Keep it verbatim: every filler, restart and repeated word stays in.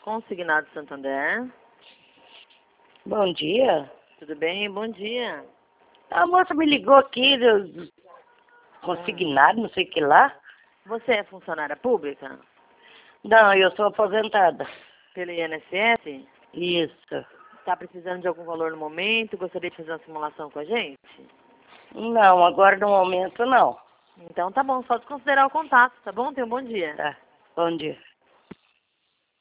Consignado Santander. Bom dia. Tudo bem? Bom dia. A moça me ligou aqui, do- consignado, não sei o que lá. Você é funcionária pública? Não, eu sou aposentada. Pelo I N S S? Isso. Está precisando de algum valor no momento? Gostaria de fazer uma simulação com a gente? Não, agora no momento não. Então tá bom, só desconsiderar o contato, tá bom? Tenha um bom dia. Tá. Bom dia.